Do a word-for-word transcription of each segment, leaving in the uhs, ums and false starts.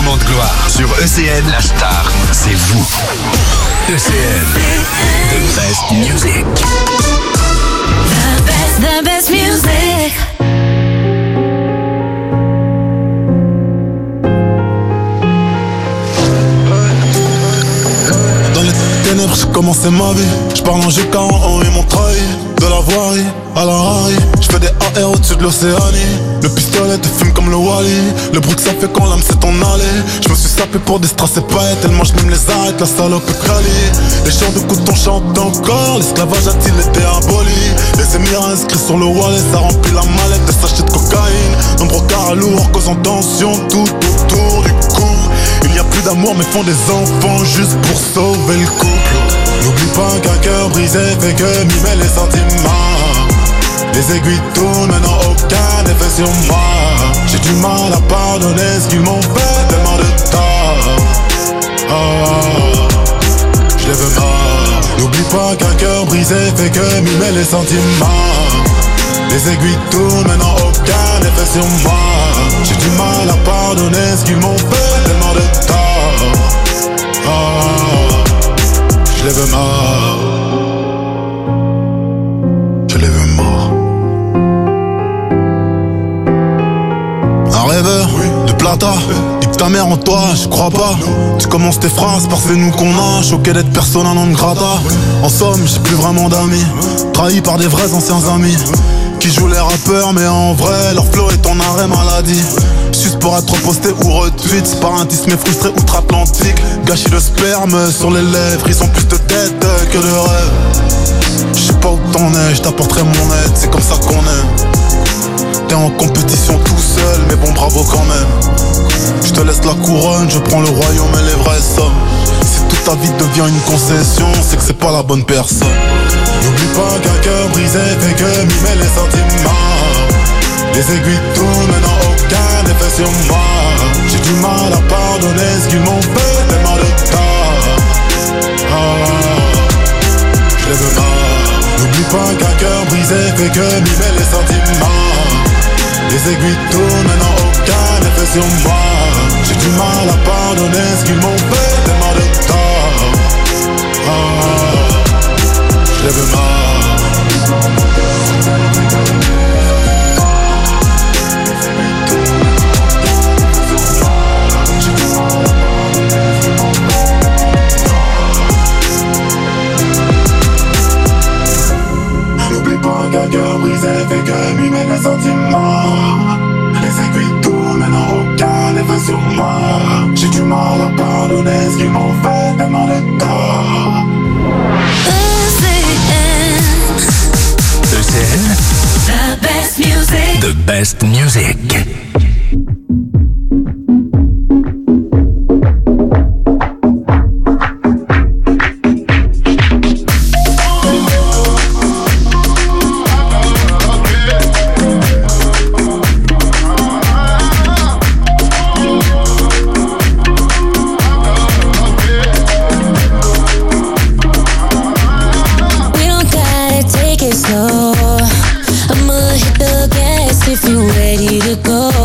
moment de gloire. Sur E C N, la star, c'est vous. E C N, the best music. The best, the best music. Dans les ténèbres, j'ai commencé ma vie. J'parle en G K en et mon trahi. De la voirie à la Harry. J'fais des A R au-dessus de l'Océanie. Le pistolet te fume comme le Wally. Le bruit que ça fait quand l'âme s'est en allée. J'me suis sapé pour des strass et paillettes. Tellement j'm'aime les arrêtes, la salope est quali. Les chants de couteau chantent encore. L'esclavage a-t-il été aboli? Les émirs inscrits sur le wallet. Ça remplit la mallette de sachets de cocaïne. Nombreux carats lourds causant tension tout autour du cou. Il n'y a plus d'amour mais font des enfants juste pour sauver le couple. N'oublie pas qu'un cœur brisé fait que mimer les sentiments. Les aiguilles tournent mais n'ont aucun effet sur moi. J'ai du mal à pardonner ce qu'ils m'ont fait, tellement de tort. Oh, je les veux mort. N'oublie pas qu'un cœur brisé fait que mimer les sentiments. Les aiguilles tournent mais n'ont aucun effet sur moi. J'ai du mal à pardonner ce qu'ils m'ont fait, tellement de tort. Oh, je les veux mort. Je les veux mort. Un rêveur, oui, de plata, oui. Ta mère en toi, je crois pas. Tu commences tes phrases par c'est nous qu'on a. Choqué d'être persona non grata. En somme, j'ai plus vraiment d'amis. Trahi par des vrais anciens amis qui jouent les rappeurs mais en vrai leur flow est en arrêt maladie. Juste pour être posté ou retweet. C'est par un tisme frustré outre-Atlantique. Gâchis de sperme sur les lèvres. Ils ont plus de tête que de rêve. Je sais pas où t'en es, je t'apporterai mon aide. C'est comme ça qu'on est. T'es en compétition tout seul, mais bon bravo quand même. Je te laisse la couronne, je prends le royaume et les vraies sommes. Si toute ta vie devient une concession, c'est que c'est pas la bonne personne. N'oublie pas qu'un cœur brisé fait que mimer les sentiments. Les aiguilles tournent mais n'ont aucun effet sur moi. J'ai du mal à pardonner ce qu'ils m'ont fait, tellement de tort. Oh, je les veux mort. N'oublie pas qu'un cœur brisé fait que mimer les sentiments. Les aiguilles tournent mais n'ont aucun effet sur moi. J'ai du mal à pardonner ce qu'ils m'ont fait, tellement de tort. Oh, je les veux mort. N'oublie pas qu'un cœur brisé fait que mimer les sentiments. Les aiguilles tournent mais n'ont aucun effet sur moi. J'ai du mal à pardonner ce qu'ils m'ont fait, tellement de tort. E C N. E C N, The best music. the best music. I'ma hit the gas if you ready to go.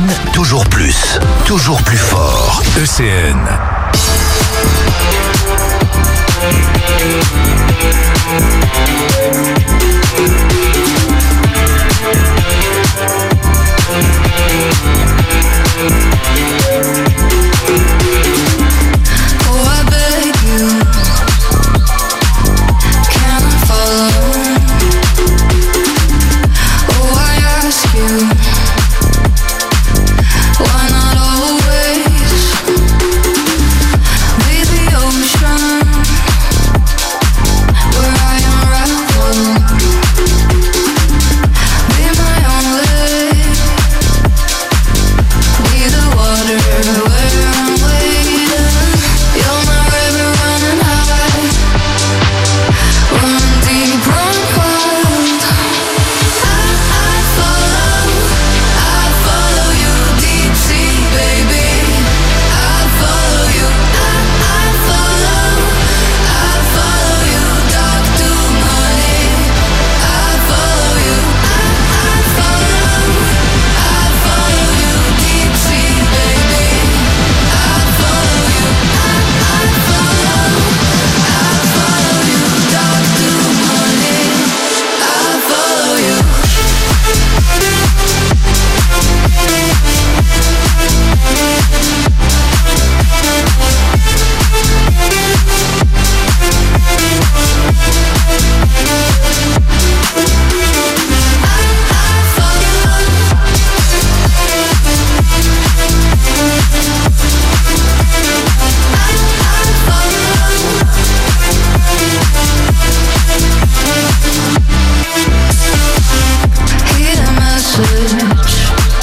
toujours plus, toujours plus fort. E C N. Oh, I beg you, can I follow? Oh, I ask you, why not always be the ocean where I unravel? Be my only, be the water where I'm waiting. You're my river running high, run deep, run wild. I, I follow, I follow you deep sea, baby. I follow you, I, I follow, I follow you dark to money. I follow you, I, I follow, I follow you deep sea, baby. I follow you, I, I follow, I follow you dark to money. I follow you. Hear the message,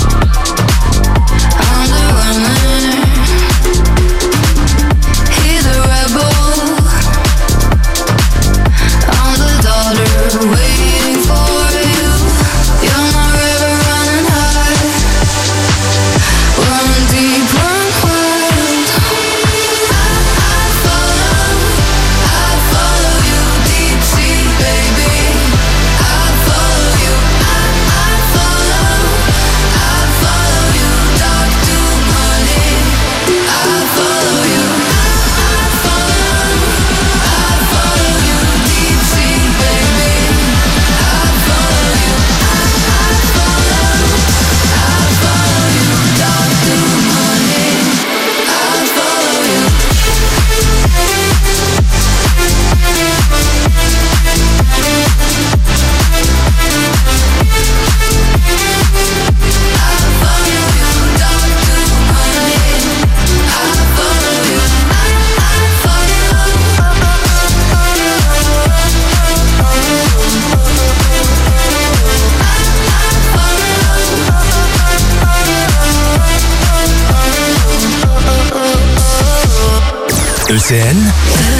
I'm the runner. Hear the rebel, I'm the daughter waiting for you. You're my river running high, run deep, run wild. I, I follow, I follow you deep sea, baby. I follow you, I, I follow, I follow you dark to money. I follow you, I, I follow, I follow you deep sea, baby. I follow you, I, I follow, I follow you dark to money. I follow you. E C N.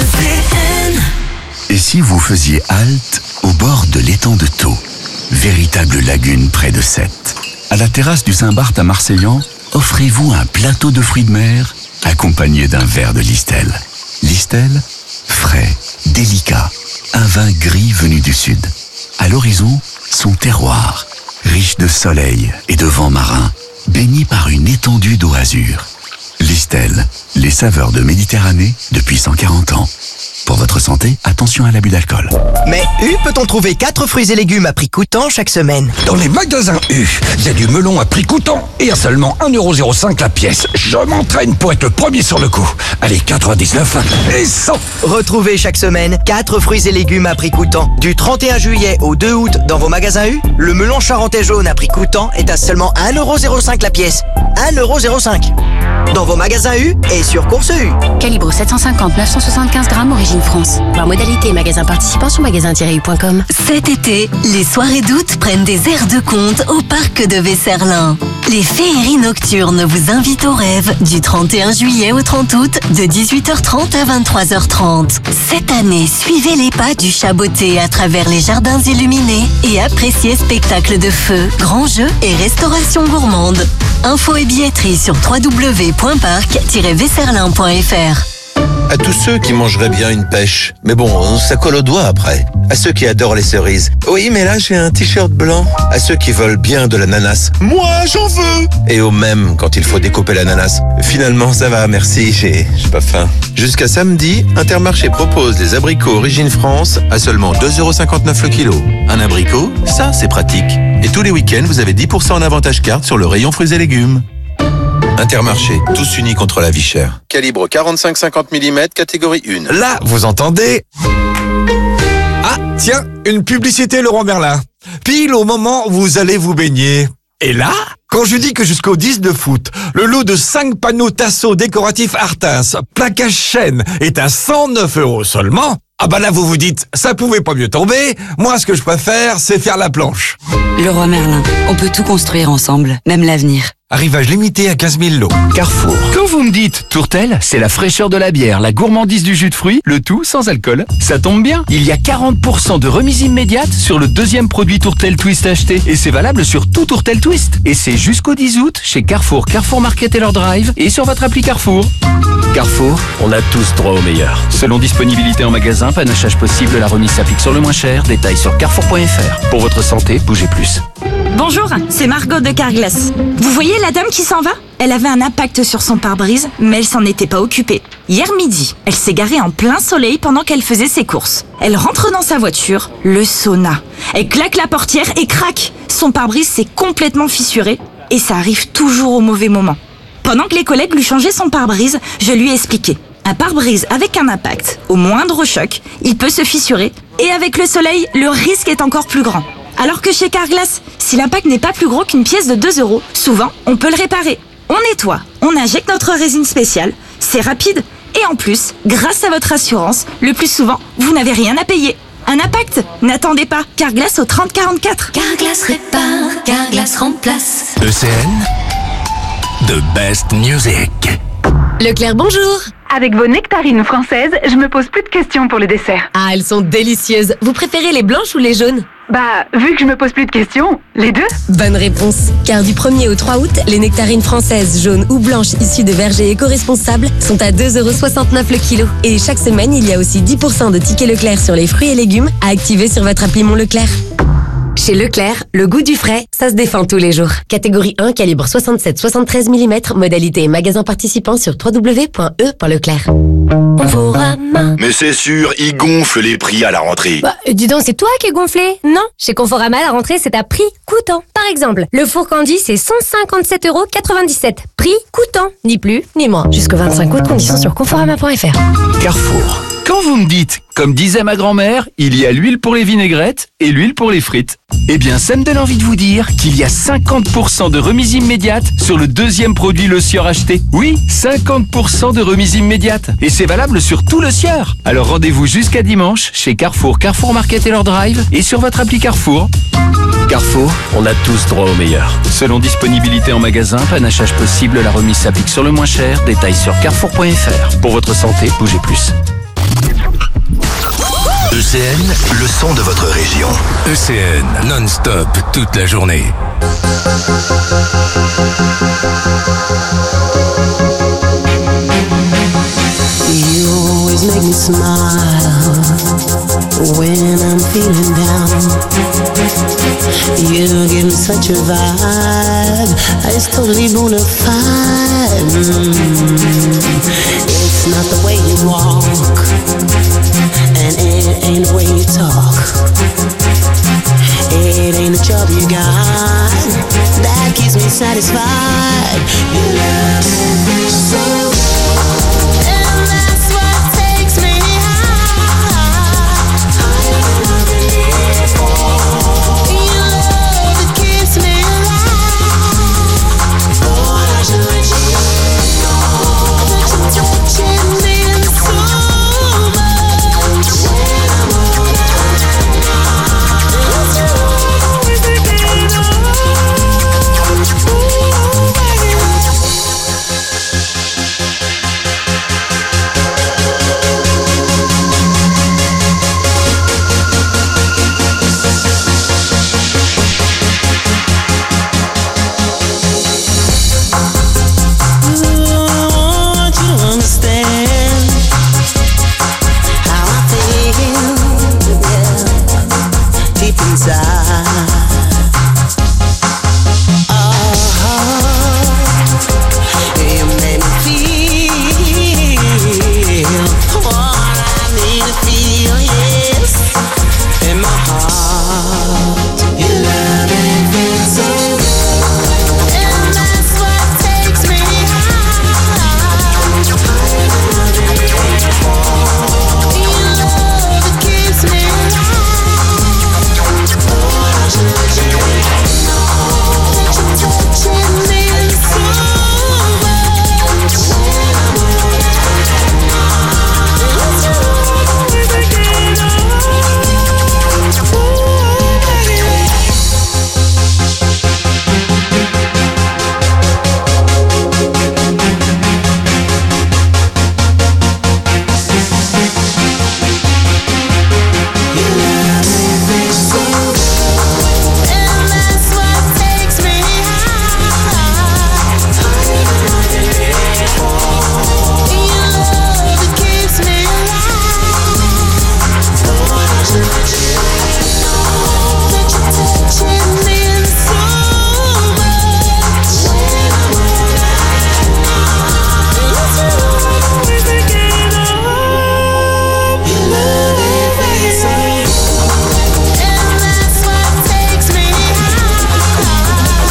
Et si vous faisiez halte au bord de l'étang de Thau, véritable lagune près de Sète. À la terrasse du Saint-Barth à Marseillan, offrez-vous un plateau de fruits de mer accompagné d'un verre de Listel. Listel, frais, délicat, un vin gris venu du sud. À l'horizon, son terroir, riche de soleil et de vent marin, baigné par une étendue d'eau azur. Listel, les saveurs de Méditerranée depuis cent quarante ans. Pour votre santé, attention à l'abus d'alcool. Mais U peut-on trouver quatre fruits et légumes à prix coûtant chaque semaine? Dans les magasins U, il y a du melon à prix coûtant et à seulement un euro zéro cinq la pièce. Je m'entraîne pour être le premier sur le coup. Allez, quatre-vingt-dix-neuf et cent. Retrouvez chaque semaine quatre fruits et légumes à prix coûtant. Du trente et un juillet au deux août dans vos magasins U, le melon charentais jaune à prix coûtant est à seulement un euro zéro cinq la pièce. un euro zéro cinq. Dans vos magasins U et sur Course U. Calibre sept cent cinquante neuf cent soixante-quinze grammes, origine France. Voir modalité et magasin participant sur magasin tiret u point com. Cet été, les soirées d'août prennent des airs de conte au parc de Vesserlin. Les féeries nocturnes vous invitent au rêve du trente et un juillet au trente août de dix-huit heures trente à vingt-trois heures trente. Cette année, suivez les pas du Chaboté à travers les jardins illuminés et appréciez spectacles de feu, grands jeux et restauration gourmande. Infos et billetterie sur w w w point parc tiret vesserlin point f r. À tous ceux qui mangeraient bien une pêche. Mais bon, ça colle aux doigts après. À ceux qui adorent les cerises. Oui, mais là, j'ai un t-shirt blanc. À ceux qui veulent bien de l'ananas. Moi, j'en veux. Et au même quand il faut découper l'ananas. Finalement, ça va, merci, j'ai, j'ai pas faim. Jusqu'à samedi, Intermarché propose les abricots Origine France à seulement deux euros cinquante-neuf le kilo. Un abricot, ça, c'est pratique. Et tous les week-ends, vous avez dix pour cent en avantage carte sur le rayon fruits et légumes. Intermarché, tous unis contre la vie chère. Calibre quarante-cinq cinquante millimètres, catégorie un. Là, vous entendez? Ah, tiens, une publicité Leroy Merlin. Pile au moment où vous allez vous baigner. Et là, quand je dis que jusqu'au dix-neuf août, le lot de cinq panneaux Tasso décoratifs Artins, plaquage chêne, est à cent neuf euros seulement, ah bah là vous vous dites, ça pouvait pas mieux tomber, moi ce que je préfère, c'est faire la planche. Leroy Merlin, on peut tout construire ensemble, même l'avenir. Arrivage limité à quinze mille lots. Carrefour. Quand vous me dites tourtelle, c'est la fraîcheur de la bière, la gourmandise du jus de fruits, le tout sans alcool. Ça tombe bien, il y a quarante pour cent de remise immédiate sur le deuxième produit tourtelle Twist acheté. Et c'est valable sur tout tourtelle Twist. Et c'est jusqu'au dix août chez Carrefour, Carrefour Market et leur drive et sur votre appli Carrefour. Carrefour, on a tous droit au meilleur. Selon disponibilité en magasin, panachage possible, la remise s'applique sur le moins cher. Détails sur carrefour point f r. Pour votre santé, bougez plus. Bonjour, c'est Margot de Carglass. Vous voyez la dame qui s'en va? Elle avait un impact sur son pare-brise, mais elle s'en était pas occupée. Hier midi, elle s'est garée en plein soleil pendant qu'elle faisait ses courses. Elle rentre dans sa voiture, le sauna. Elle claque la portière et craque. Son pare-brise s'est complètement fissuré et ça arrive toujours au mauvais moment. Pendant que les collègues lui changeaient son pare-brise, je lui ai expliqué. Un pare-brise avec un impact, au moindre choc, il peut se fissurer. Et avec le soleil, le risque est encore plus grand. Alors que chez Carglass, si l'impact n'est pas plus gros qu'une pièce de deux euros, souvent, on peut le réparer. On nettoie, on injecte notre résine spéciale, c'est rapide. Et en plus, grâce à votre assurance, le plus souvent, vous n'avez rien à payer. Un impact? N'attendez pas, Carglass au trente quarante-quatre. Carglass répare, Carglass remplace. E C N, the best music. Leclerc, bonjour. Avec vos nectarines françaises, je me pose plus de questions pour le dessert. Ah, elles sont délicieuses. Vous préférez les blanches ou les jaunes? Bah, vu que je me pose plus de questions, les deux. Bonne réponse. Car du premier au trois août, les nectarines françaises, jaunes ou blanches issues de vergers éco-responsables sont à deux euros soixante-neuf le kilo. Et chaque semaine, il y a aussi dix pour cent de tickets Leclerc sur les fruits et légumes à activer sur votre appli Mon Leclerc. Chez Leclerc, le goût du frais, ça se défend tous les jours. Catégorie un, calibre soixante-sept soixante-treize millimètres, modalité et magasin participant sur w w w point e point leclerc. Conforama. Mais c'est sûr, ils gonflent les prix à la rentrée. Bah, dis donc, c'est toi qui es gonflé? Non, chez Conforama, la rentrée, c'est à prix coûtant. Par exemple, le four Candy, c'est cent cinquante-sept euros quatre-vingt-dix-sept. Prix coûtant, ni plus, ni moins. Jusqu'au vingt-cinq août, conditions sur conforama point f r. Carrefour. Quand vous me dites, comme disait ma grand-mère, il y a l'huile pour les vinaigrettes et l'huile pour les frites. Eh bien, ça me donne envie de vous dire qu'il y a cinquante pour cent de remise immédiate sur le deuxième produit Le Sieur acheté. Oui, cinquante pour cent de remise immédiate. Et c'est valable sur tout Le Sieur. Alors rendez-vous jusqu'à dimanche chez Carrefour, Carrefour Market et leur drive et sur votre appli Carrefour. Carrefour, on a tous droit au meilleur. Selon disponibilité en magasin, panachage possible, la remise s'applique sur le moins cher. Détails sur carrefour point f r. Pour votre santé, bougez plus. E C N, le son de votre région. E C N, non-stop, toute la journée. You always make me smile when I'm feeling down. You give me such a vibe, it's totally bona fide. Mm. It's not the way you walk, and it ain't the way you talk. It ain't the job you got that keeps me satisfied. Your love is so good, and that's what takes me high. Higher than I've been before. Your love, it keeps me alive. Oh, I should let you know that you're touching me so much. When I'm all out, it's you always thinking of. Ooh, baby. You make me feel what I need to feel, yes. In my heart, your love it feels so good, and that's what takes me high. Your love it keeps me alive. Lord, I should let you know that you're touching me so much. When I'm around, it's you always again. And that's what takes me high. Your love it keeps me alive. Lord, I should let you know that you're touching me so much. When I'm around, it's you always again. Your love it feels so good, and that's what takes me high.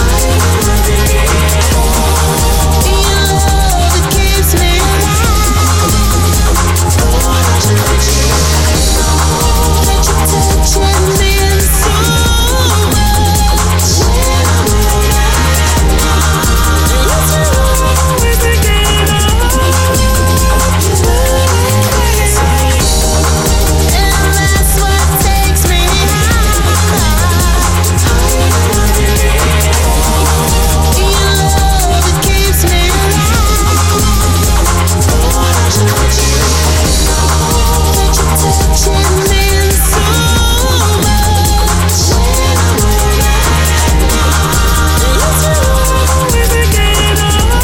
Your love it keeps me alive. Lord, I should let you know that you're touching me so much. When I'm around, it's you always again. Your love it feels so good, and that's what takes me high. Your love it keeps me alive. Lord, I should let you know that you're touching me so much. When I'm around, it's you always again.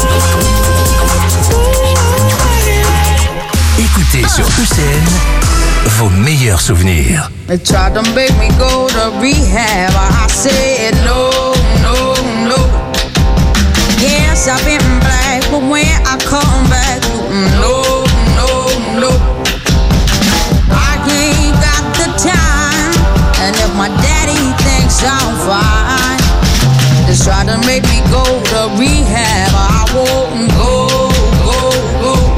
Écoutez sur E C N vos meilleurs souvenirs. They tried to make me go to rehab. I said no, no, no. Yes, I've been black, but when I come back, no, no, no. I ain't got the time, and if my daddy thinks I'm fine, they try to make me go to rehab. I won't go, go, go.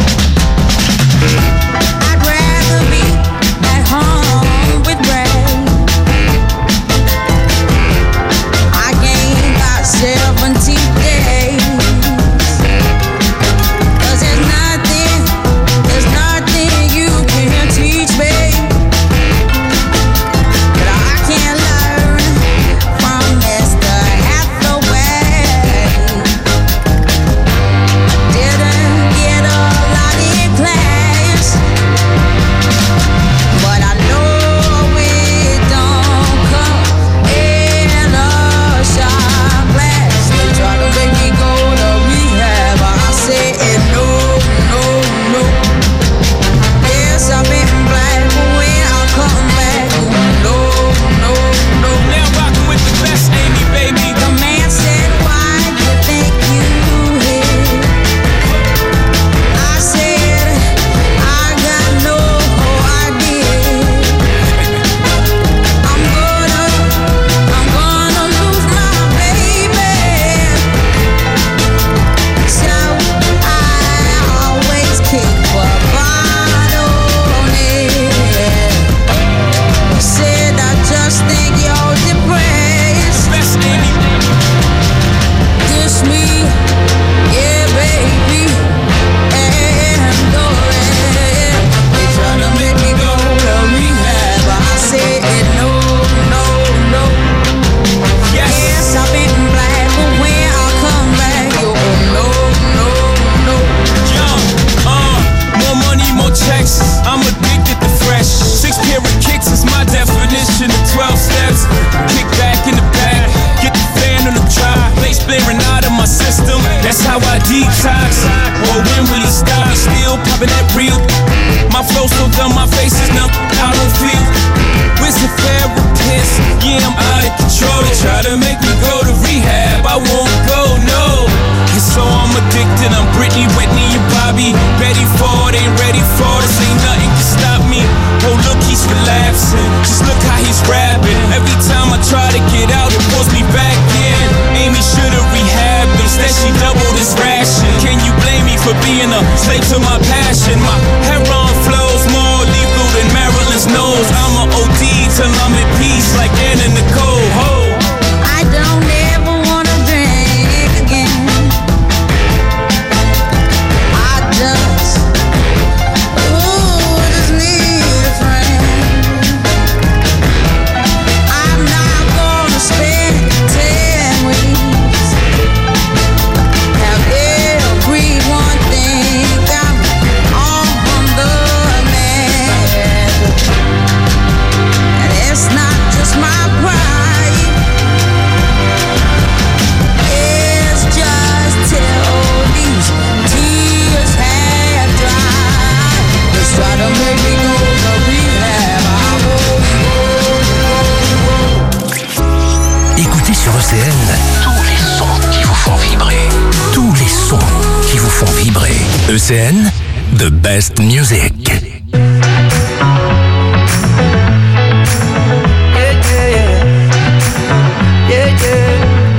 I'd rather be at home with Ray. I gained about seventy days. 'Cause there's nothing, there's nothing you can teach me that I can't learn from Mister Hathaway. Didn't get a lot in class, but I know it don't come in a shot glass. They try to make me go to rehab, but I said no, no, no. Yes, I've been black, but when I come back, no, no, no. Now rockin' with the best, Amy, baby. The man said, why you think you here? I said, I got no idea. I'm gonna, I'm gonna lose my baby. So I always keep a bottle on it. Said I just think you're depressed. Best, Amy. Dish me, yeah, baby, and go ahead. They tryna make me go to rehab, but I said no, no, no. Yes, I've been black, but when I come back, you no, no, no. Young, uh, more money, more checks. I'm addicted to fresh. Six pair of kicks is my definition of twelve steps. Kick back in the back, get the fan on the drive. Bass blaring out of my system. That's how I detox. Or when will he stop? Still popping that real. My flow so dumb, my face is numb. I don't feel. Where's the therapist? Yeah, I'm out of slave to my passion. My heron flows more lethal than Marilyn's nose. I'm a O D till I'm at peace like Anna Nicole. Ho. I don't ever wanna drink again. I just, ooh, just need a friend. I'm not gonna spend ten weeks. Have every one think I'm on the man. And it's not just my pride. It's just till these tears have dried. Just try to make me go to rehab. I Écoutez sur E C N tous les sons qui vous font vibrer. Tous les sons qui vous font vibrer. E C N, the best music. Yeah, yeah.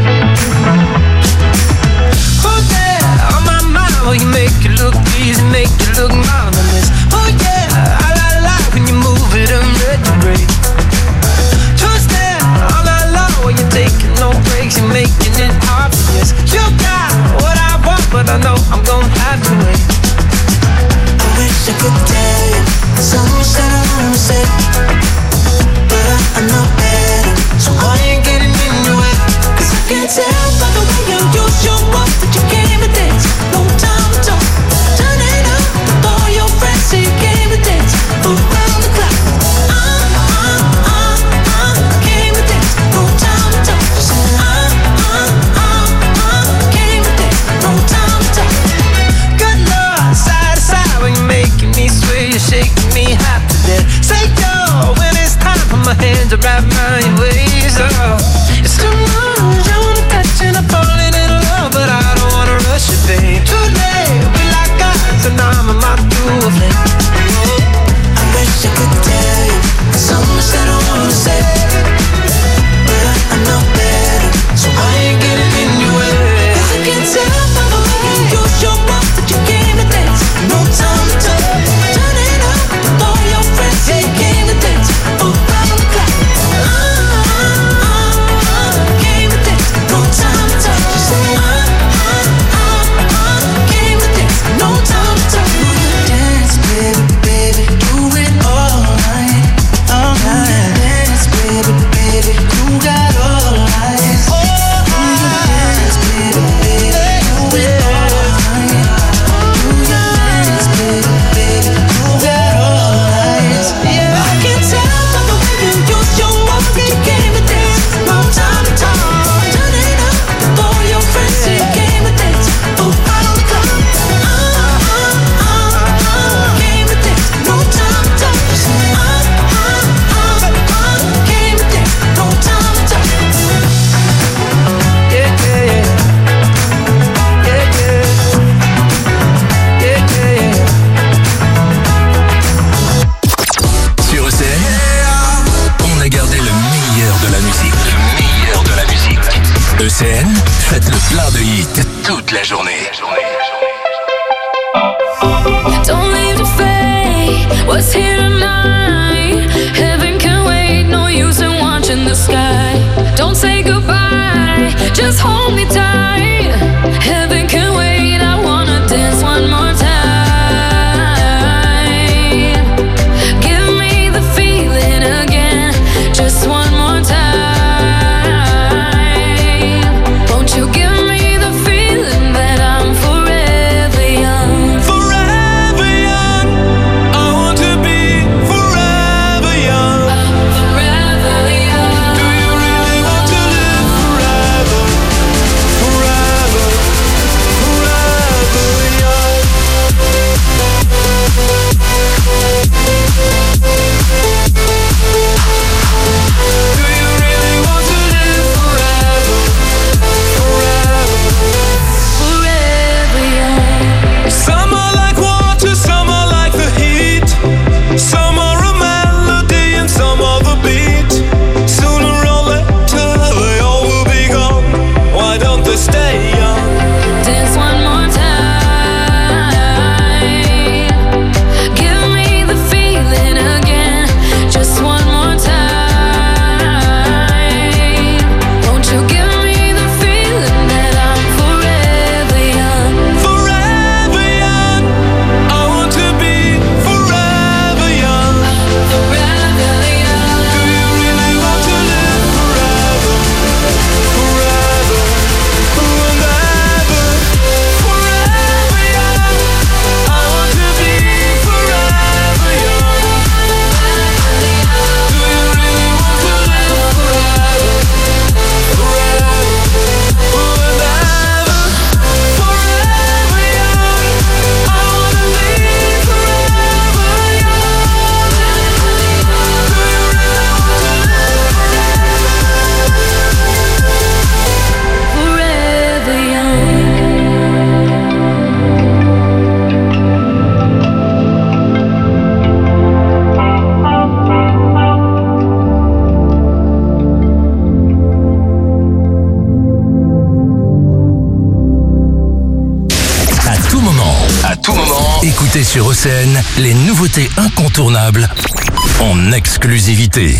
Oh yeah, on my mind, oh you make it look easy, make it look marvelous. Oh yeah, I la la when you move it and retrograde. Trust that, all I love when you're taking no breaks, you're making it obvious. You got what I want, but I know I'm gonna have to wait. I wish I could tell you so much that I wanna say, but I, I know better, so I ain't getting in your way. Cause I can tell by the way you use your words that you came to dance. No time to talk, turn it up with all your friends. So you came to dance around the clock. Uh, uh, uh, uh, came to dance. No time to talk. Just uh, uh, uh, uh, came to dance. No time to talk. Good Lord, side to side when you're making me sway, you're shaking me hot to death. Say yo, when it's time for my hands to wrap around your waist. Oh, it's too much, I wanna touch and I'm falling in love, but I don't wanna rush it, babe. Too late, we like us, and I'm a my through a flame. I wish I could tell you so much that I wanna say, but I, I know better, so I ain't getting in your way. Cause I can tell by the way you use your mouth that you came to dance. No time to talk, turn it up with all your friends. Yeah, you came to dance around the clock. Uh, uh, uh, came to dance. No time to talk. Just say uh, uh, uh, uh, came to dance. No time to talk. Do you dance, baby, baby? Do it all night, all night. Dance, baby, baby. You got all night. Do you dance, baby, baby? Do it all night. Do you dance, baby, baby? You got all night. Yeah, I can tell by the way you use your mouth that you came to dance. No time to talk. Turn it up with all your friends. So you came to dance around the clock. Uh, uh, uh, uh, came to dance. No time to talk. Just say uh, uh, uh, uh, came to dance. No time to talk. Yeah, yeah, yeah. Yeah, yeah. Yeah, yeah, yeah. Sur E C N, on a gardé le meilleur de la musique. Le meilleur de la musique. E C N, faites le plein de hits toute la journée. Don't leave to fate what's here tonight. Heaven can wait, no use in watching the sky. Don't say goodbye, just hold me tight. Heaven can wait, I wanna dance one more time. Give me the feeling again, just one more time. Won't you give me the feeling that I'm forever young? Forever young. I want to be forever young. Forever young. Do you really want to live forever? Écoutez sur E C N les nouveautés incontournables en exclusivité.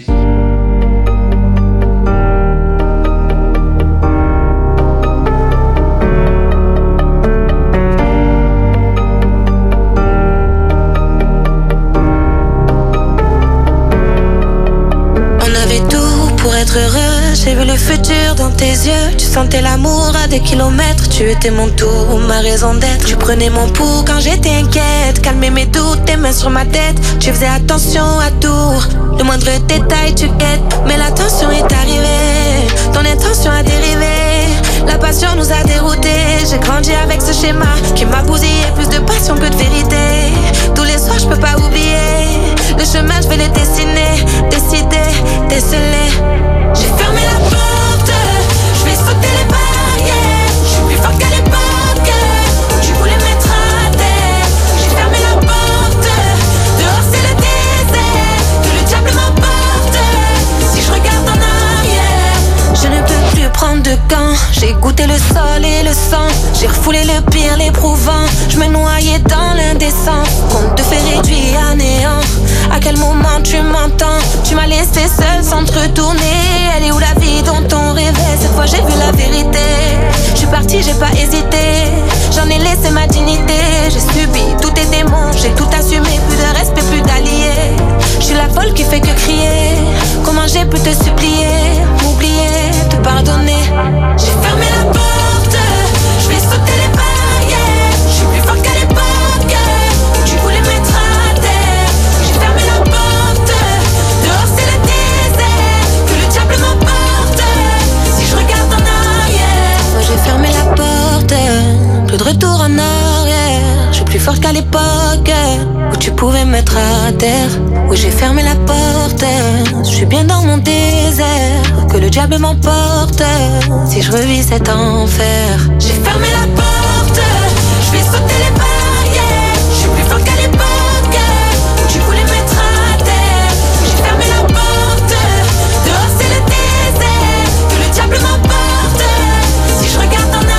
Être heureux, j'ai vu le futur dans tes yeux. Tu sentais l'amour à des kilomètres. Tu étais mon tout, ma raison d'être. Tu prenais mon pouls quand j'étais inquiète. Calmais mes doutes, tes mains sur ma tête. Tu faisais attention à tout, le moindre détail tu guettes. Mais la tension est arrivée, ton intention a dérivé. La passion nous a déroutés. J'ai grandi avec ce schéma qui m'a bousillé. Plus de passion que de vérité. Tous les soirs je peux pas oublier. Le chemin je vais le dessiner, décider, déceler. J'ai fermé la porte, je vais sauter les barrières. Je suis plus forte qu'à l'époque, tu voulais mettre à terre. J'ai fermé la porte, dehors c'est le désert. Que le diable m'emporte, si je regarde en arrière. Je ne peux plus prendre de gants, j'ai goûté le sol et le sang. J'ai refoulé le pire, l'éprouvant. Je me noyais dans l'indécence. Qu'on te fait réduire à néant. À quel moment tu m'entends? Tu m'as laissé seule sans te retourner. Elle est où la vie dont on rêvait? Cette fois j'ai vu la vérité. Je suis partie, j'ai pas hésité. J'en ai laissé ma dignité. J'ai subi tous tes démons, j'ai tout assumé. Plus de respect, plus d'alliés. Je suis la folle qui fait que crier. Comment j'ai pu te supplier? M'oublier, te pardonner. J'ai fermé la porte, je vais sauter les barrières. Je suis plus forte qu'à l'époque, tu voulais mettre à terre. J'ai fermé la porte, dehors c'est le désert. Que le diable m'emporte, si je regarde en arrière. Moi j'ai fermé la porte, plus de retour en arrière. Je suis plus forte qu'à l'époque, où tu pouvais mettre à terre. Oui j'ai fermé la porte, je suis bien dans mon désert. Que le diable m'emporte, si je revis cet enfer. J'ai fermé la porte, je vais sauter les barrières. Je suis plus forte qu'à l'époque, où tu voulais mettre à terre. J'ai fermé la porte, dehors c'est le désert. Que le diable m'emporte, si je regarde en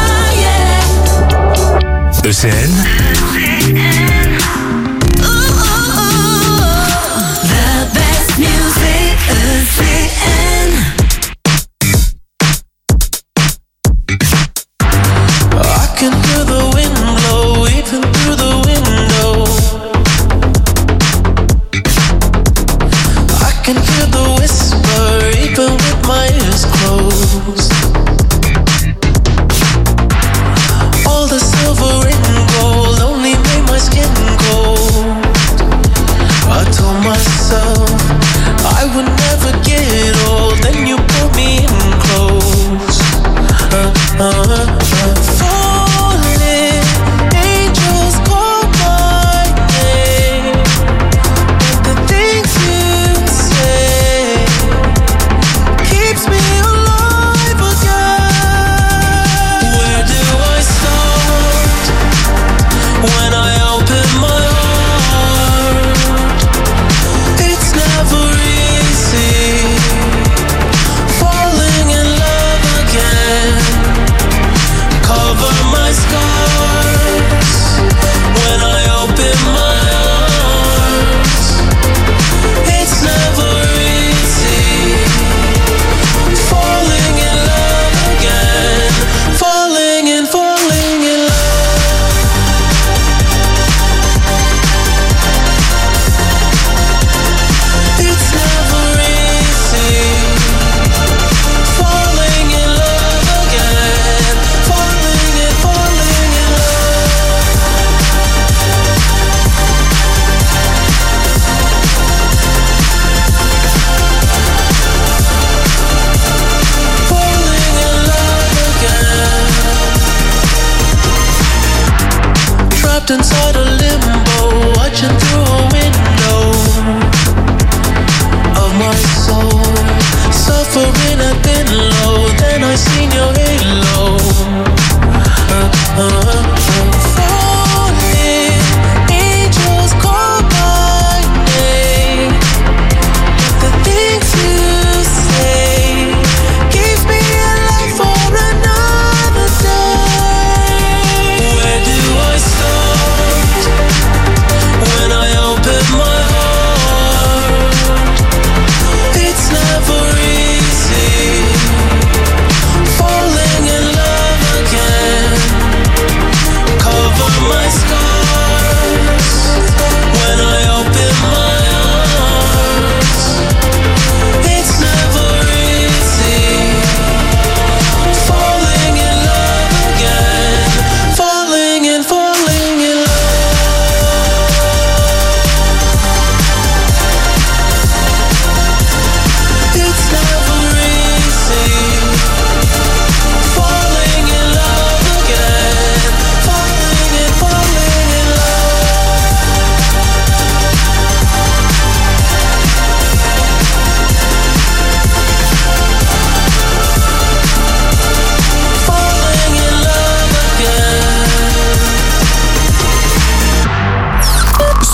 arrière. E C N The best music, E C N. I can hear the wind blow, even through the window. I can hear the whisper, even with my ears closed. All the silver and gold only made my skin cold. I told myself I would never get old. Then you pulled me in close. Uh, uh, uh, falling, angels call my name. And the things you say keeps me alive again. Where do I start when I open my heart? It's never easy falling in love again. Cover my scars when I open my arms. It's never easy falling in love again. Falling and falling in love. It's never easy falling in love again. Falling and falling in love. Falling in love again. Trapped inside a limbo, watching through a window of my soul, suffering I've been low. Then I seen your halo. Uh, uh, uh, falling, angels call my name. The things you say keeps me alive for another day. Where do I start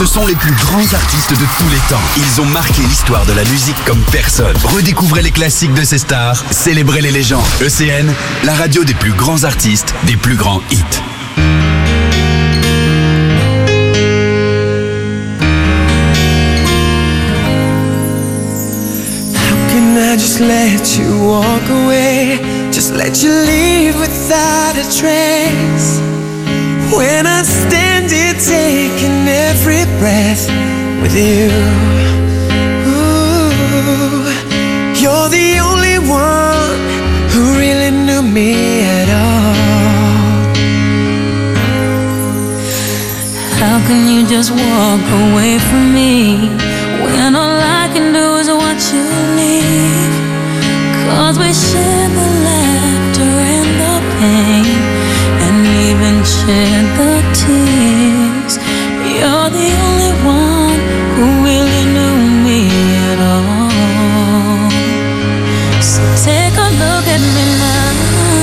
Ce sont les plus grands artistes de tous les temps. Ils ont marqué l'histoire de la musique comme personne. Redécouvrez les classiques de ces stars, célébrez les légendes. E C N, la radio des plus grands artistes, des plus grands hits. I just let you walk away, just let you leave without a trace. When I stand here taking every breath with you, ooh, you're the only one who really knew me at all. How can you just walk away from me when all I can do is watch you leave? 'Cause we shared the laughter and the pain, and even shared the tears. You're the only one who really knew me at all. So take a look at me now,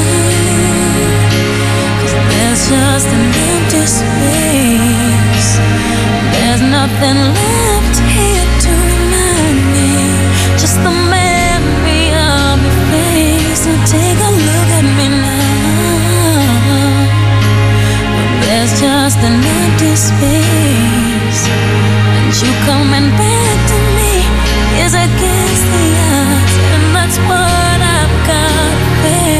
'cause there's just an empty space. There's nothing left here to remind me, just the memory of your face. So take a look at me now, there's just an empty space, and you coming back to me is against the odds, and that's what I've got to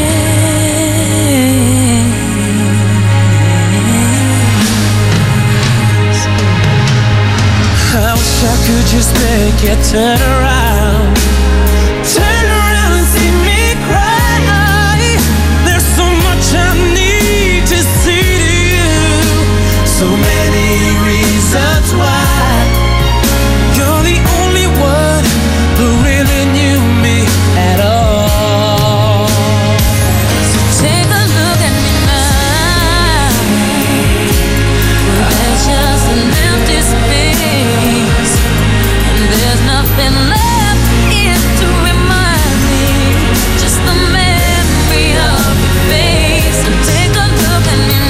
face. I wish I could just make you turn around, turn around and see me cry. There's so much I need to say to you, so many reasons why. You're the only one who really knew me at all. So take a look at me now, there's just an empty space, and there's nothing left here to remind me, just the memory of your face. So take a look at me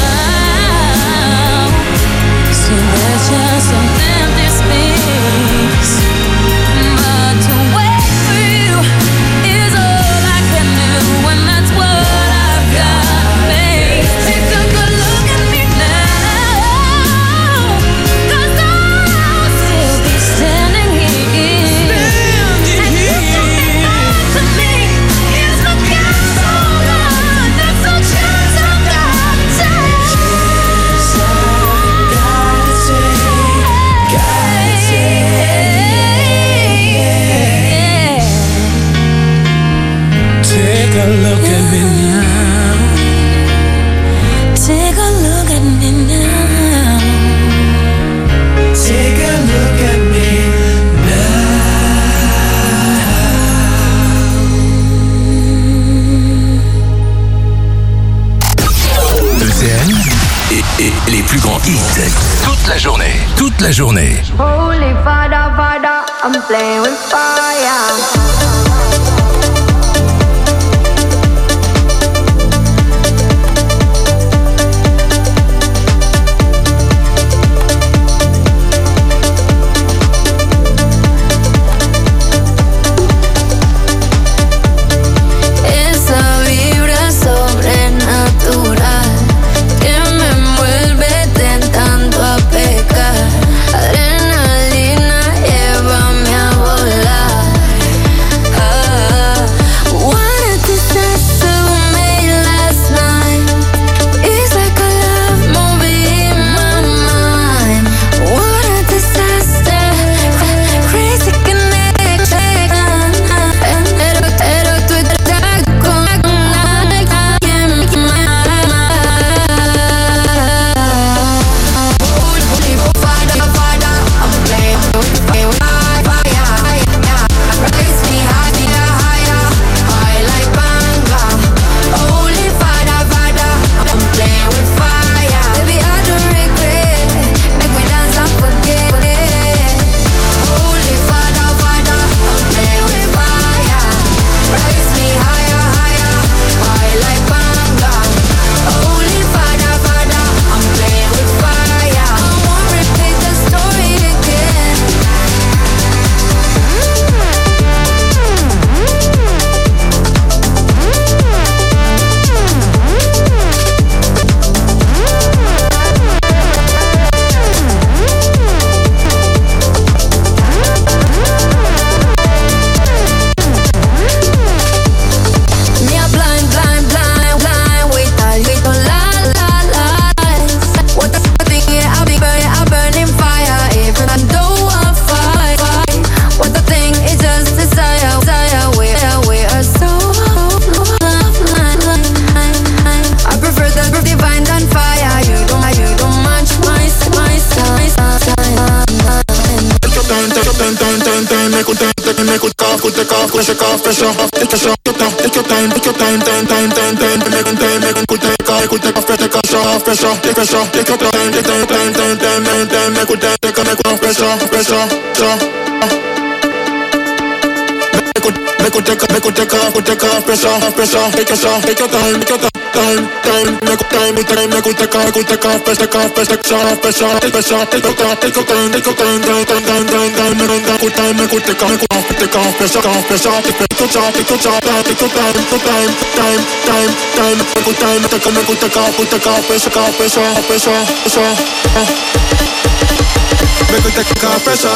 now, so there's just some empty space, but to wait for you is all I can do, and that's what I've got to face. Take a good look at me now, 'cause I'll still be standing here, and you coming back to me is the chance I've got, that's the chance I've got to take. Take a look at me now. Take a look at me now. Take a look at me E C N et, et les plus grands hits. Toute la journée. Toute la journée. Holy Father, Father, I'm playing with fire. Esa vibra sobrenatural que me envuelve tentando a pecar. Adrenalina, llévame a volar. Ah, make we shake off pressure. Take your shot, take your time, take your time, take your time, time, time, time, time. Make it time, make it good take off, good take off, take off, off pressure, take pressure, take your time, take time, time, time, time, time, time. Make it time, take make off pressure, pressure, pressure. Make it take, make it take off, good take off pressure, off pressure. Take your shot, take your time, take your time. Time, time, make it time, make time, make it take off, good take off, pressure, take off, pressure, take pressure, take pressure, take your time, take your time, take your time, time, time, time, time, time, make it good time, make it take off, make off, take off, pressure, off pressure, take your time, take your time, take your time, take your time, time, time, time, make it time, take make it take off, good take off, pressure, off pressure, pressure, pressure, make it take off, pressure.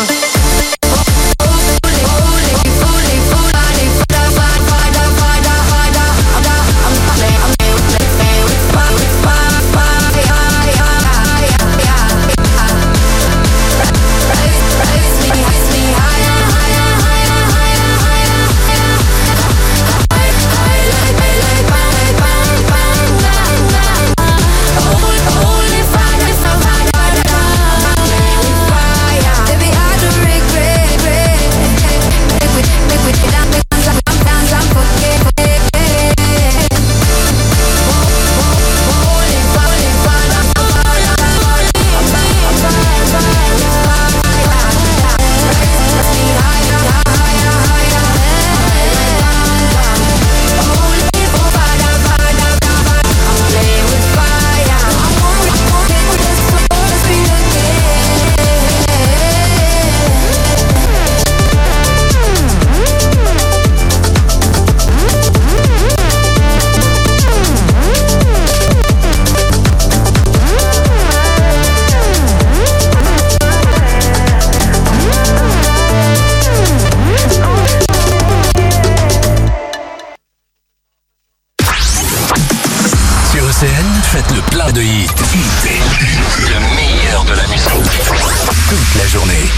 Faites le plein de hits. Le meilleur de la musique. Toute la journée.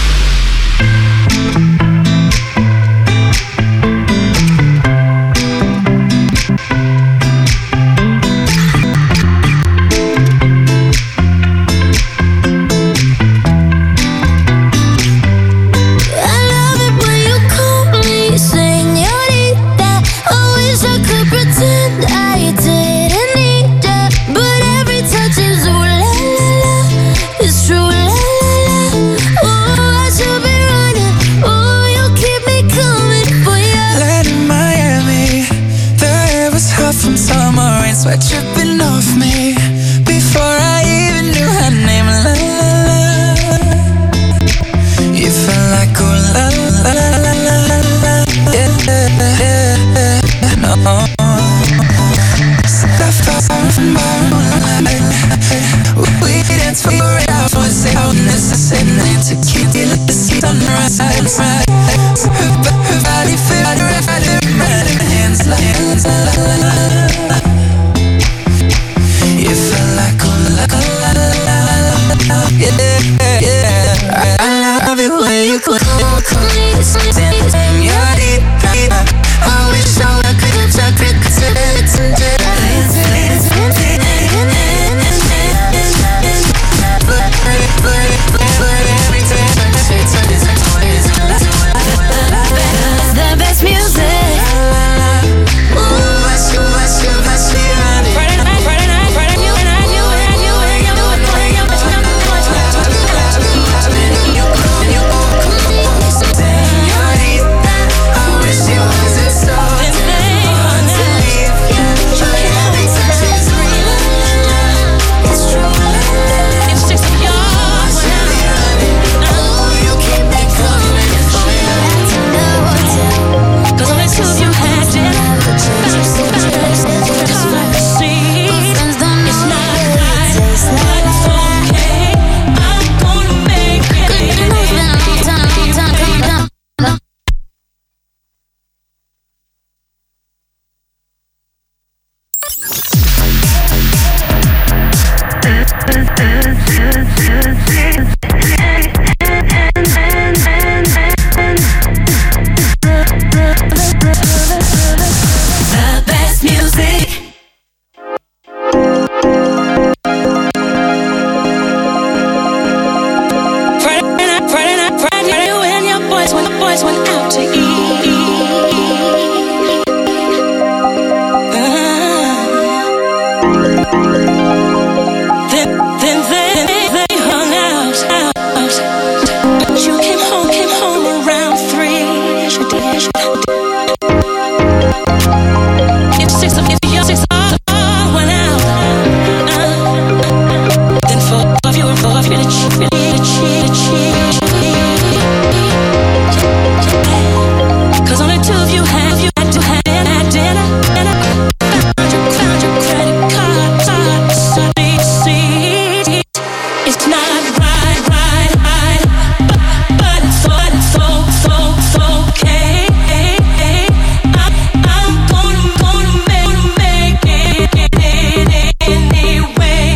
Sweat dripping off me before I even knew her name. La la la, you felt like oh la la la la la la, yeah yeah yeah. No, step far from my moonlight. We dance for it out, was it how necessary to keep the seat on the right side, right? Her, her body feel like her hands like hands, la la la. You feel like oh la la la la la, yeah yeah. I love it when you call me señorita. I wish I could touch it, cause it's the best music. Ooh, Then, then they, they hung out, out. You came home, came home around three. If six of if you six all went out, uh, then four of you, four of you, the cheat, the cheat, cheat. Cause only two of you have you had to have had dinner. Found your, found your credit card, card, so see, it's not right, right, right, but, but it's so, it's so, so, so okay. I'm, I'm gonna, gonna make, make it anyway.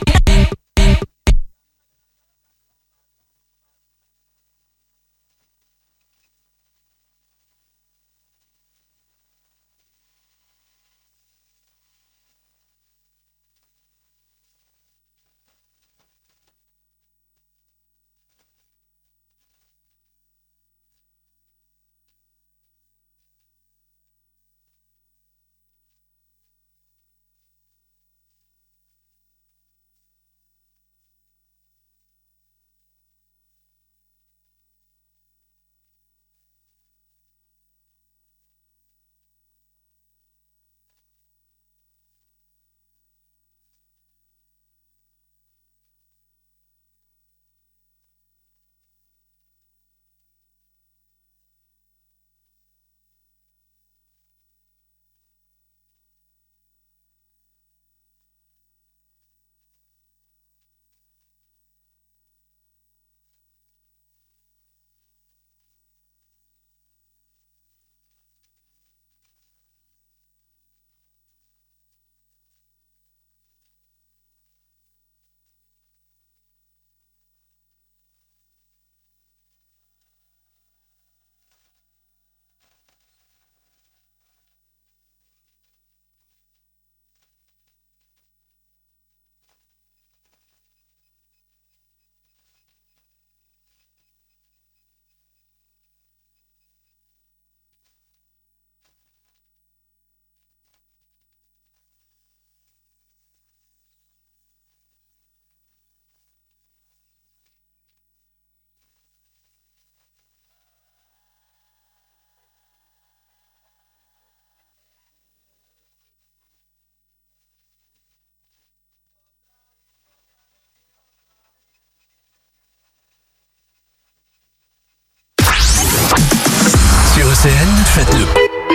Sur E C N, faites-le.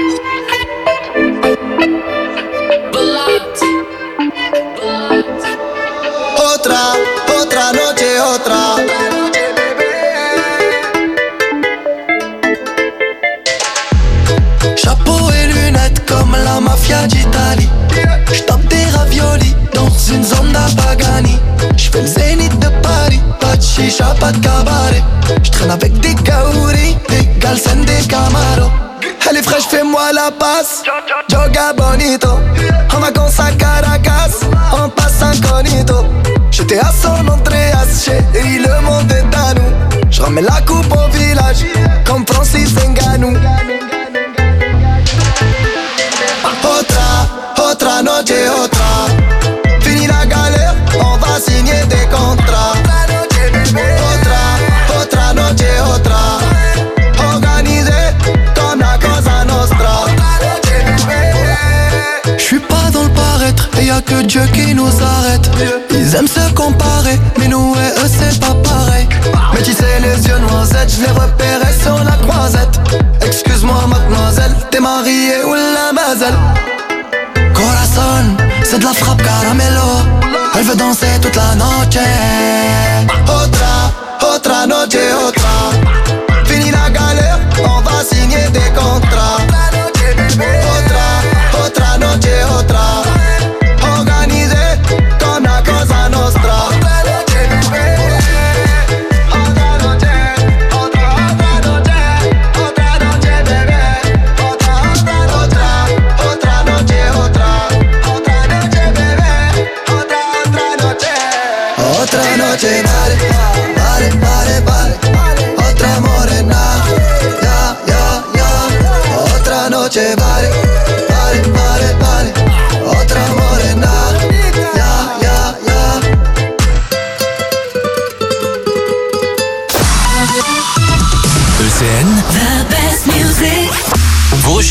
Otra, otra noche, otra. Chapeau et lunettes comme la mafia d'Italie. J'tape des raviolis dans une zone d'Apagani. J'fais le zénith de Paris, pas de chicha, pas de cabaret. J'traîne avec des kaouris, des galsen, des camaros. Elle est fraîche, fais-moi la passe. Joga bonito. En vacances à Caracas, on passe incognito. J'étais à San Andreas, chérie, le monde est à nous. J'ramène la coupe au village, comme Francis Ngannou. Otra, otra noche, otra. Fini la galère, on va signer des contrats. Otra, otra noche, otra. Organisé comme la Cosa Nostra. J'suis pas dans le paraître, et y'a que Dieu qui nous arrête. Ils aiment se comparer, mais nous et eux c'est pas pareil. Mais tu sais les yeux noisettes, j'les repérais sur la croisette. Excuse-moi mademoiselle, t'es mariée ou la mazel. Corazon, c'est de la frappe caramelo. Elle veut danser toute la noche. Otra, otra noche, otra. Fini la galère, on va signer des contrats. Otra, otra noche, otra. Organisé comme la Cosa Nostra. Otra noche, vale, vale, vale, vale. Otra morena, ya, ya, ya.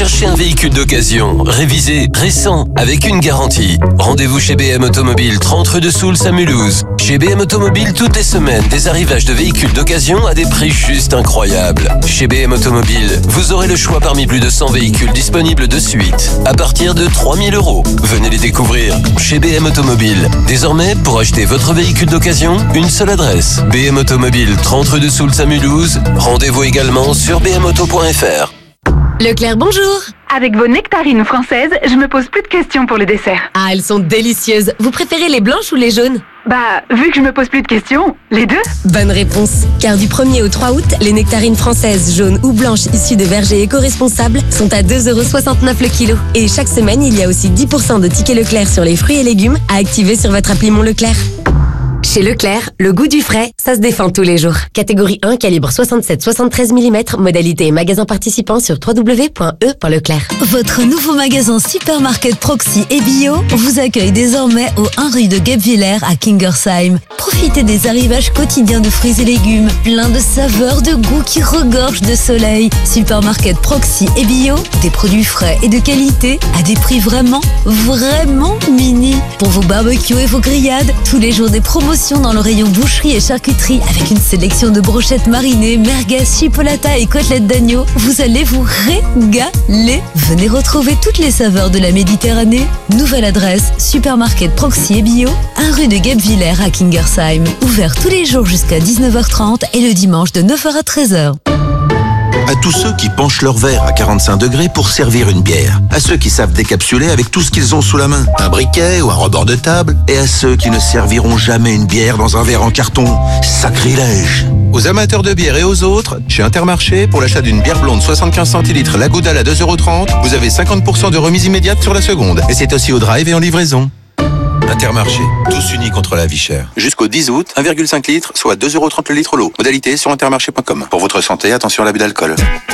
cherchez un véhicule d'occasion, révisé, récent, avec une garantie. Rendez-vous chez B M Automobile, trente rue de Soultz à Mulhouse. Chez B M Automobile, toutes les semaines, des arrivages de véhicules d'occasion à des prix juste incroyables. Chez B M Automobile, vous aurez le choix parmi plus de cent véhicules disponibles de suite, à partir de trois mille euros. Venez les découvrir chez B M Automobile. Désormais, pour acheter votre véhicule d'occasion, une seule adresse. B M Automobile, trente rue de Soultz à Mulhouse. Rendez-vous également sur b m auto point f r. Leclerc, bonjour. Avec vos nectarines françaises, je me pose plus de questions pour le dessert. Ah, elles sont délicieuses. Vous préférez les blanches ou les jaunes? Bah, vu que je me pose plus de questions, les deux. Bonne réponse. Car du premier au trois août, les nectarines françaises, jaunes ou blanches issues de vergers éco-responsables sont à deux euros soixante-neuf le kilo. Et chaque semaine, il y a aussi dix pour cent de tickets Leclerc sur les fruits et légumes à activer sur votre appli Mon Leclerc. Chez Leclerc, le goût du frais, ça se défend tous les jours. Catégorie un, calibre soixante-sept soixante-treize millimètres, modalité et magasin participant sur w w w point e point leclerc. Votre nouveau magasin Supermarket Proxy et Bio vous accueille désormais au un rue de Guebwiller à Kingersheim. Profitez des arrivages quotidiens de fruits et légumes, plein de saveurs, de goûts qui regorgent de soleil. Supermarket Proxy et Bio, des produits frais et de qualité à des prix vraiment, vraiment mini. Pour vos barbecues et vos grillades, tous les jours des promotions dans le rayon boucherie et charcuterie avec une sélection de brochettes marinées, merguez, chipolata et côtelettes d'agneau. Vous allez vous régaler. Venez retrouver toutes les saveurs de la Méditerranée. Nouvelle adresse, Supermarket Proxy et Bio, un rue de Guebwiller à Kingersheim. Ouvert tous les jours jusqu'à dix-neuf heures trente et le dimanche de neuf heures à treize heures. À tous ceux qui penchent leur verre à quarante-cinq degrés pour servir une bière. À ceux qui savent décapsuler avec tout ce qu'ils ont sous la main. Un briquet ou un rebord de table. Et à ceux qui ne serviront jamais une bière dans un verre en carton. Sacrilège. Aux amateurs de bière et aux autres, chez Intermarché, pour l'achat d'une bière blonde soixante-quinze centilitres, la Goudal à deux euros trente, vous avez cinquante pour cent de remise immédiate sur la seconde. Et c'est aussi au drive et en livraison. Intermarché, tous unis contre la vie chère. Jusqu'au dix août, un virgule cinq litres, soit deux euros trente le litre l'eau. Modalité sur intermarché point com. Pour votre santé, attention à l'abus d'alcool.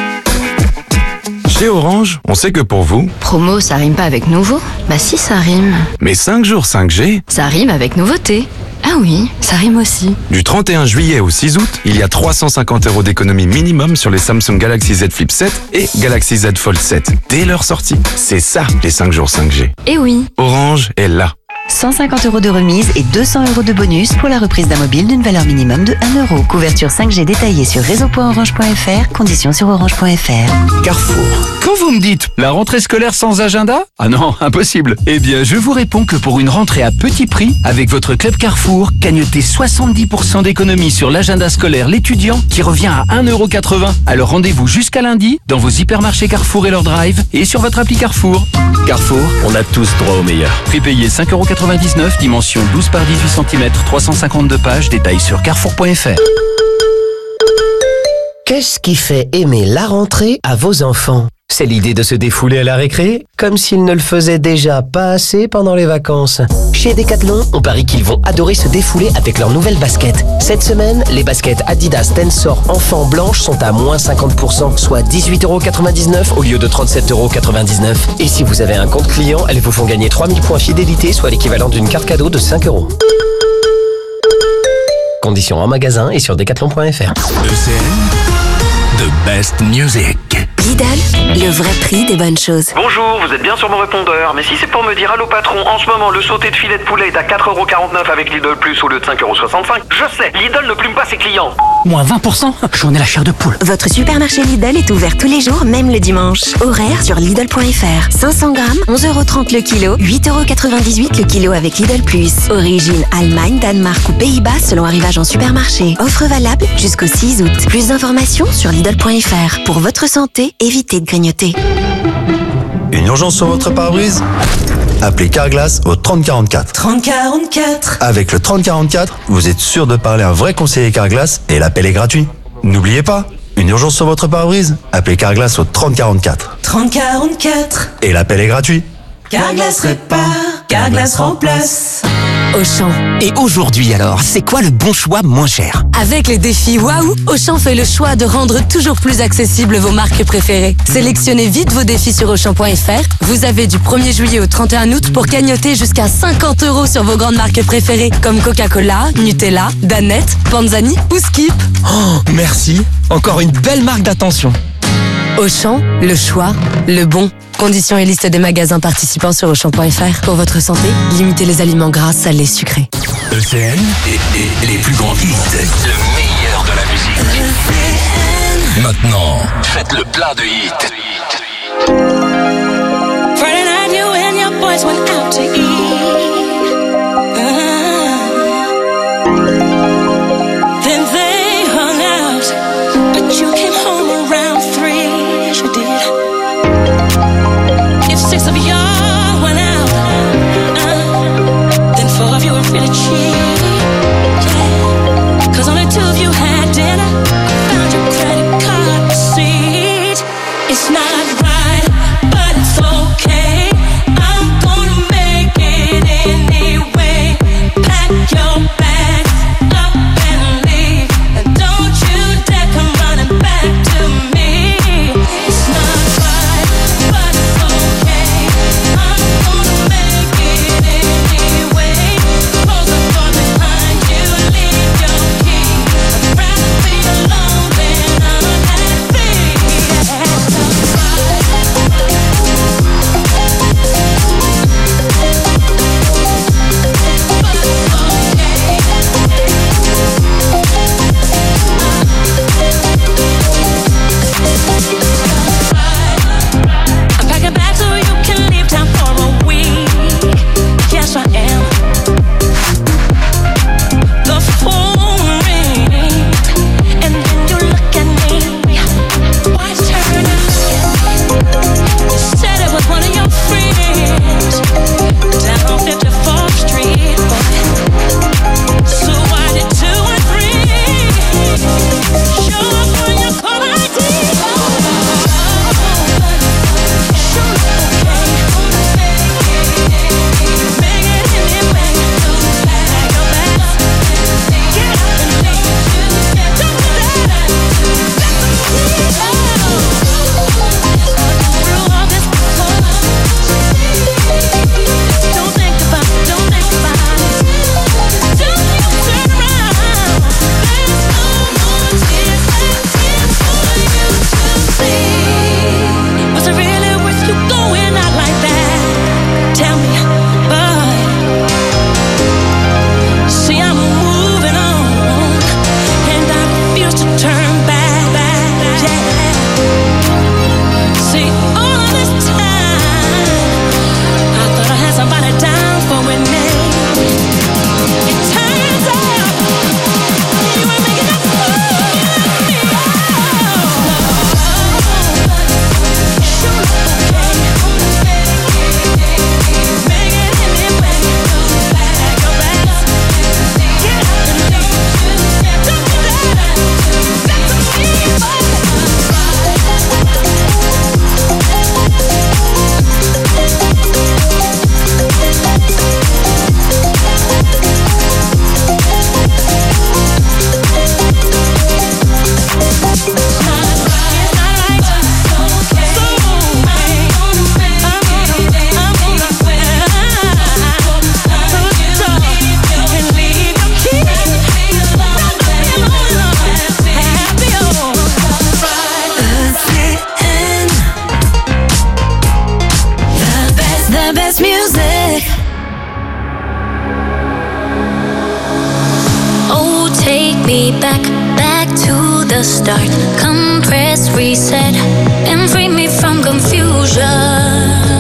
Chez Orange, on sait que pour vous... Promo, ça rime pas avec nouveau? Bah si, ça rime. Mais cinq jours cinq G... Ça rime avec nouveauté. Ah oui, ça rime aussi. Du trente et un juillet au six août, il y a trois cent cinquante euros d'économie minimum sur les Samsung Galaxy Z Flip sept et Galaxy Z Fold sept. Dès leur sortie, c'est ça les cinq jours cinq G. Eh oui. Orange est là. cent cinquante euros de remise et deux cents euros de bonus pour la reprise d'un mobile d'une valeur minimum de un euro. Couverture cinq G détaillée sur réseau point orange point f r. Conditions sur orange point f r. Carrefour. Quand vous me dites la rentrée scolaire sans agenda? Ah non, impossible. Eh bien, je vous réponds que pour une rentrée à petit prix, avec votre club Carrefour, gagnez soixante-dix pour cent d'économie sur l'agenda scolaire l'étudiant qui revient à un euro quatre-vingts. Alors rendez-vous jusqu'à lundi dans vos hypermarchés Carrefour et leur drive et sur votre appli Carrefour. Carrefour, on a tous droit au meilleur. Prix payé cinq euros quatre-vingt-dix-neuf, dimension douze par dix-huit centimètres, trois cent cinquante-deux pages, détails sur carrefour point f r. Qu'est-ce qui fait aimer la rentrée à vos enfants? C'est l'idée de se défouler à la récré, comme s'ils ne le faisaient déjà pas assez pendant les vacances. Chez Decathlon, on parie qu'ils vont adorer se défouler avec leurs nouvelles baskets. Cette semaine, les baskets Adidas Tensor Enfant blanches sont à moins cinquante pour cent, soit dix-huit euros quatre-vingt-dix-neuf au lieu de trente-sept euros quatre-vingt-dix-neuf. Et si vous avez un compte client, elles vous font gagner trois mille points fidélité, soit l'équivalent d'une carte cadeau de cinq euros. Conditions en magasin et sur decathlon point f r. E C N, the best music. Lidl, le vrai prix des bonnes choses. Bonjour, vous êtes bien sur mon répondeur, mais si c'est pour me dire allô patron, en ce moment le sauté de filet de poulet est à quatre euros quarante-neuf avec Lidl Plus au lieu de cinq euros soixante-cinq, je sais, Lidl ne plume pas ses clients. Moins vingt pour cent? J'en ai la chair de poule. Votre supermarché Lidl est ouvert tous les jours, même le dimanche. Horaire sur Lidl point f r. cinq cents grammes, onze euros trente le kilo, huit euros quatre-vingt-dix-huit le kilo avec Lidl Plus. Origine Allemagne, Danemark ou Pays-Bas selon arrivage en supermarché. Offre valable jusqu'au six août. Plus d'informations sur Lidl point f r. Pour votre santé, évitez de grignoter. Une urgence sur votre pare-brise? Appelez Carglass au trente quarante-quatre. trente quarante-quatre. Avec le trente quarante-quatre, vous êtes sûr de parler à un vrai conseiller Carglass et l'appel est gratuit. N'oubliez pas, une urgence sur votre pare-brise? Appelez Carglass au trente quarante-quatre. trente quarante-quatre. Et l'appel est gratuit. Carglass répare, Carglass remplace. Auchan. Et aujourd'hui alors, c'est quoi le bon choix moins cher? Avec les défis Waouh, Auchan fait le choix de rendre toujours plus accessibles vos marques préférées. Sélectionnez vite vos défis sur auchan point f r. Vous avez du premier juillet au trente et un août pour cagnotter jusqu'à cinquante euros sur vos grandes marques préférées comme Coca-Cola, Nutella, Danette, Panzani ou Skip. Oh, merci. Encore une belle marque d'attention. Auchan, le choix, le bon. Conditions et liste des magasins participants sur Auchan point F R. Pour votre santé, limitez les aliments gras, salés, sucrés. E C N et, et les plus grands hits, le meilleur de la musique. Maintenant, faites le plein de hits. Friday night, you and your boys went out to eat. Uh-huh. Then they hung out, but you came home around three. Yes, you did. If six of y'all went out, uh, then four of you were really cheap. Yeah. Cause only two of you had dinner. I found your credit card receipt. It's not right, but it's okay. I'm gonna make it anyway. Pack your bags up and leave. And don't you dare come running back to me. It's not right, but it's okay. I'm gonna make it anyway. Close the door behind you, leave your key. I'd rather be alone than unhappy. I'm packing bags so you can leave town for a week. Yes, I am. The phone rings, and then you look at me. Why turn and look at me? You said it was one of your friends down on fifty-fourth Street, boy. So why did two and three show up on your call I D? Was it really worth you going out like that? Tell me, but see, I'm moving on, and I refuse to turn back. Yeah. See, all this time, I thought I had somebody down for a name. It turns out you ain't making that fool of me. The best music. Oh, take me back, back to the start. Compress, reset, and free me from confusion.